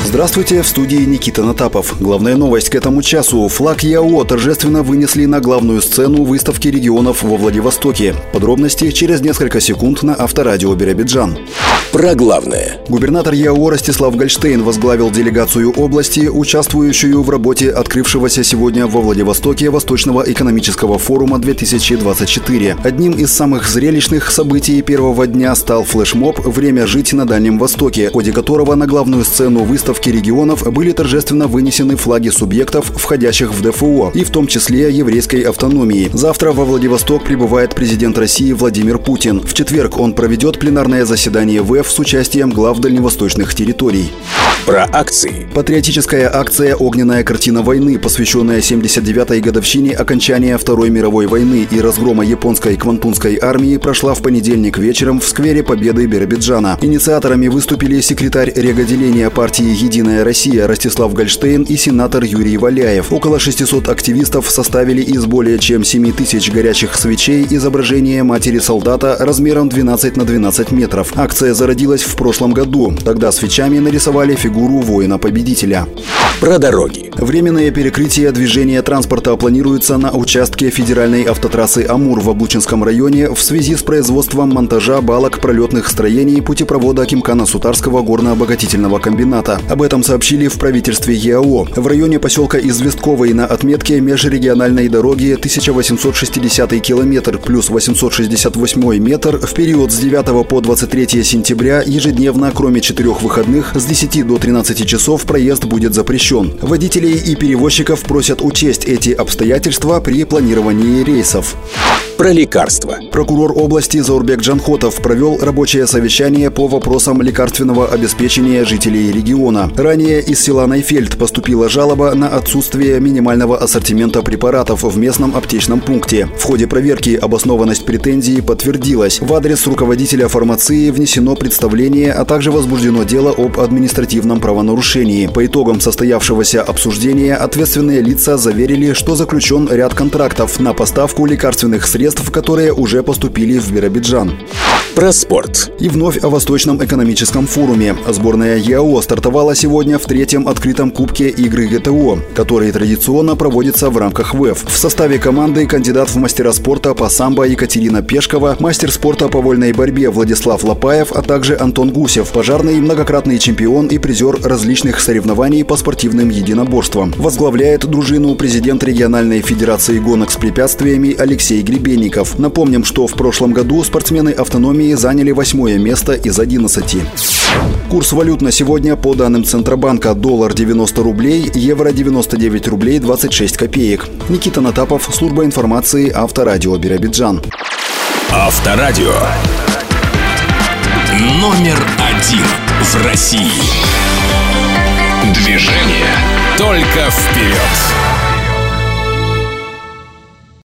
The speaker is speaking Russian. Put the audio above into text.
Здравствуйте, в студии Никита Натапов. Главная новость к этому часу. Флаг ЯО торжественно вынесли на главную сцену выставки регионов во Владивостоке. Подробности через несколько секунд на Авторадио Биробиджан. Про главное. Губернатор ЯО Ростислав Гольштейн возглавил делегацию области, участвующую в работе открывшегося сегодня во Владивостоке Восточного экономического форума 2024. Одним из самых зрелищных событий первого дня стал флешмоб «Время жить на Дальнем Востоке», в ходе которого на главную сцену выставки регионов были торжественно вынесены флаги субъектов, входящих в ДФО, и в том числе еврейской автономии. Завтра во Владивосток прибывает президент России Владимир Путин. В четверг он проведет пленарное заседание ВЭФ с участием глав дальневосточных территорий. Про акции. Патриотическая акция «Огненная картина войны», посвященная 79-й годовщине окончания Второй мировой войны и разгрома японской Квантунской армии, прошла в понедельник вечером в сквере Победы Биробиджана. Инициаторами выступили секретарь реготделения партии «Единая Россия» Ростислав Гольштейн и сенатор Юрий Валяев. Около 600 активистов составили из более чем 7 тысяч горячих свечей изображение матери-солдата размером 12 на 12 метров. Акция зародилась в прошлом году. Тогда свечами нарисовали фигуру воина-победителя. Про дороги. Временное перекрытие движения транспорта планируется на участке федеральной автотрассы Амур в Облучинском районе в связи с производством монтажа балок пролетных строений путепровода Кимкана-Сутарского горно-обогатительного комбината. Об этом сообщили в правительстве ЕАО. В районе поселка Известковой на отметке межрегиональной дороги 1860 километр плюс 868 метр в период с 9 по 23 сентября ежедневно, кроме 4 выходных, с 10 до 13 часов проезд будет запрещен. Водителей и перевозчиков просят учесть эти обстоятельства при планировании рейсов. Про лекарства. Прокурор области Заурбек Джанхотов провел рабочее совещание по вопросам лекарственного обеспечения жителей региона. Ранее из села Найфельд поступила жалоба на отсутствие минимального ассортимента препаратов в местном аптечном пункте. В ходе проверки обоснованность претензии подтвердилась. В адрес руководителя фармации внесено представление, а также возбуждено дело об административном правонарушении. По итогам состоявшегося обсуждения ответственные лица заверили, что заключен ряд контрактов на поставку лекарственных средств, которые уже поступили в Биробиджан. Про спорт. И вновь о Восточном экономическом форуме. Сборная ЯО стартовала сегодня в третьем открытом кубке игры ГТО, который традиционно проводится в рамках ВЭФ. В составе команды кандидат в мастера спорта по самбо Екатерина Пешкова, мастер спорта по вольной борьбе Владислав Лопаев, а также Антон Гусев, пожарный, многократный чемпион и призер различных соревнований по спортивным единоборствам. Возглавляет дружину президент региональной федерации гонок с препятствиями Алексей Гребенников. Напомним, что в прошлом году спортсмены автономии заняли 8 место из 11. Курс валют на сегодня по данным Центробанка: доллар 90 рублей, евро 99 рублей 26 копеек. Никита Натапов, служба информации Авторадио Биробиджан. Авторадио. Номер 1 в России. Движение только вперед.